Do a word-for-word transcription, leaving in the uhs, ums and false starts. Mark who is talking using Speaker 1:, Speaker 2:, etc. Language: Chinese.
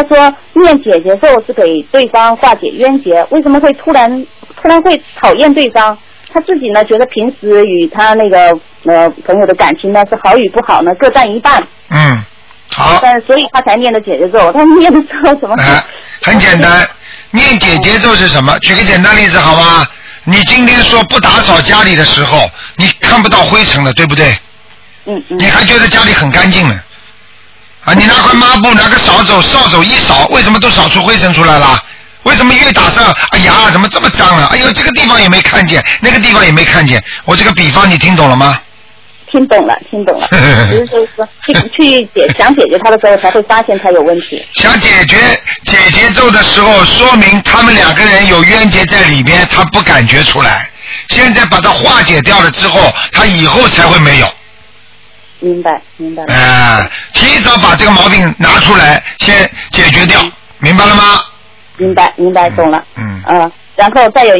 Speaker 1: 他说念解结咒是给对方化解冤结，为什么会突然突然会讨厌对方？他自己呢觉得平时与他那个呃朋友的感情呢是好与不好呢各占一半。
Speaker 2: 嗯，好。
Speaker 1: 但所以他才念的解结咒，他念的时候怎么？
Speaker 2: 哎，很简单，念解结咒是什么？举个简单例子好吗？你今天说不打扫家里的时候，你看不到灰尘了，对不对？
Speaker 1: 嗯嗯。
Speaker 2: 你还觉得家里很干净呢？啊，你拿块抹布，拿个扫帚，扫帚一扫，为什么都扫出灰尘出来了？为什么越打上？哎呀，怎么这么脏啊？哎呦，这个地方也没看见，那个地方也没看见。我这个比方你听懂了吗？
Speaker 1: 听懂了，听懂了。只是就是说，去去解想解决他的时候，才会发现他有问题。
Speaker 2: 想解决解结咒的时候，说明他们两个人有冤结在里边，他不感觉出来。现在把它化解掉了之后，他以后才会没有。
Speaker 1: 明白，明白了。
Speaker 2: 哎、呃，提早把这个毛病拿出来，先解决掉，明白了吗？
Speaker 1: 明白，明白，懂了。
Speaker 2: 嗯。
Speaker 1: 嗯、呃，然后再有。